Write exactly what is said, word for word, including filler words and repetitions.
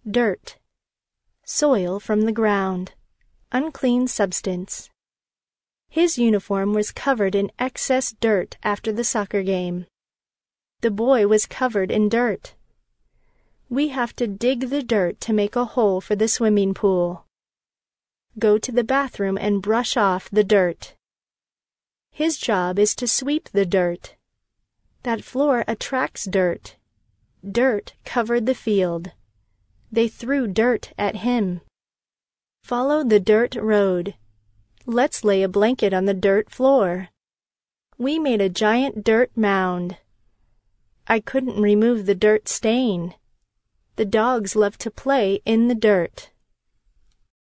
Dirt. Soil from the ground. Unclean substance. His uniform was covered in excess dirt after the soccer game. The boy was covered in dirt. We have to dig the dirt to make a hole for the swimming pool. Go to the bathroom and brush off the dirt. His job is to sweep the dirt. That floor attracts dirt. Dirt covered the field. They threw dirt at him. Follow the dirt road. Let's lay a blanket on the dirt floor. We made a giant dirt mound. I couldn't remove the dirt stain. The dogs love to play in the dirt.